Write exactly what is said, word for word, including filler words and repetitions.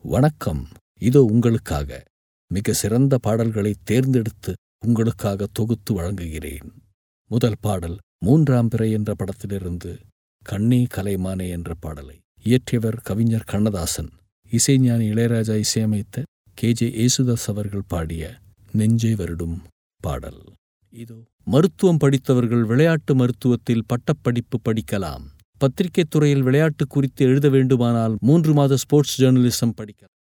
வணக்கம். இதோ உங்களுக்காக மிக சிறந்த பாடல்களை தேர்ந்தெடுத்து உங்களுக்காக தொகுத்து வழங்குகிறேன். முதல் பாடல் மூன்றாம் பிறை என்ற படத்திலிருந்து கண்ணே கலைமானே என்ற பாடலை இயற்றியவர் கவிஞர் கண்ணதாசன், இசைஞானி இளையராஜா இசையமைத்த கே ஜே ஏசுதாஸ் அவர்கள் பாடிய நெஞ்சே வருடும் பாடல். இதோ. மருத்துவம் படித்தவர்கள் விளையாட்டு மருத்துவத்தில் பட்டப்படிப்பு படிக்கலாம். பத்திரிகை துறையில் விளையாட்டு குறித்து எழுத வேண்டுமானால் மூன்று மாத ஸ்போர்ட்ஸ் ஜேர்னலிசம் படிக்கலாம்.